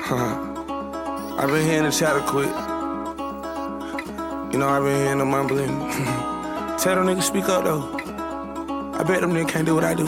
I been hearing the chatter quit. You know, I been hearing the mumbling. Tell them niggas speak up though. I bet them niggas can't do what I do.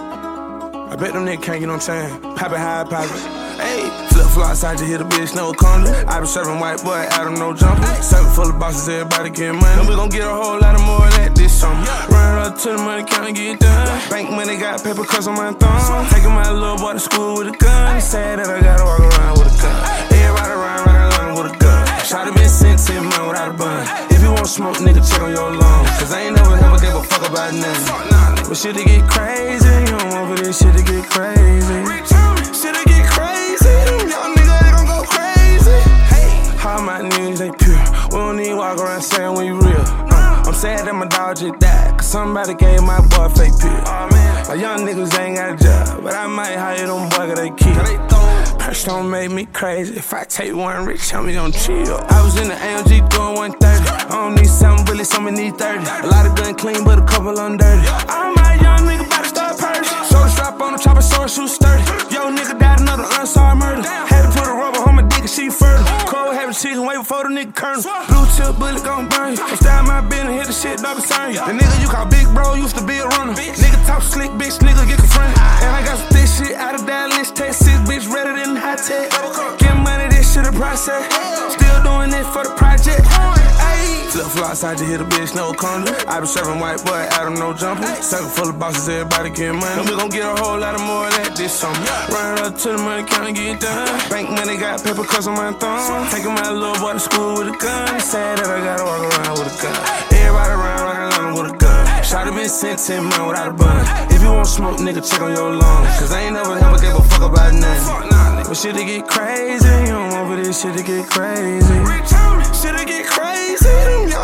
I bet them niggas can't, you know what I'm saying? Poppin' high, poppin'. Hey, flip-flops, I just hit a bitch, no condom. I been serving white boy, Adam, no jumper. Serving full of bosses, everybody getting money. And we gon' get a whole lot of more of that this summer. Run up to the money, counter, get done. Bank money, got paper cuts on my thumb. Taking my little boy to school with a gun. Sad that I gotta walk around with a gun. Everybody around along with a gun. Shot been sent 10 months without a bun. If you want smoke, nigga, check on your lungs. Cause I ain't never gave a fuck about nothing. But shit to get crazy, you don't want for this shit to get crazy. Shit to get crazy, young nigga, they gon' go crazy. All my niggas, they pure. We don't need walk around saying we real. I'm sad that my dog just died, cause somebody gave my boy fake pill. My young niggas ain't got a job, but I might hire them boys cause they kill. Purse don't make me crazy. If I take one rich, tell me don't chill. I was in the AMG doing 130. I don't need 7 bullets, some need 30. A lot of gun clean, but a couple on dirty. All my young niggas bout to start purse. Shoulder strap on the chopper, sword shoot sturdy. Yo, nigga died another unsolved murder. Had to put a rubber on my dick and she fertile. Cold having chicken, wait before the nigga kernel. Blue chip bullet gon' burn you. I'm style my business, hit the shit, don't concern you. The nigga you call big bro used to be a runner. Nigga talk slick, bitch, nigga get confronted. And I got some thick shit out of Dallas, Texas, bitch, redder than high tech. Get money, this shit a process. Still doing it for the project. Flip-flops, I just hit a bitch, no condom. I been serving white boy, Adam, no jumper. Circle full of bosses, everybody getting money. And we gon' get a whole lot of more of that this summer. Run up to the money, counter, get done. Bank money, got paper cuts on my thumb. Taking my little boy to school with a gun. Sad that I gotta walk around with a gun. Everybody around with a gun. Shot been sent 10 months without a bun. If you want smoke, nigga, check on your lungs. Cause I ain't never gave a fuck about nothing. But shit to get crazy, you don't want for this shit to get crazy. Shit to get crazy,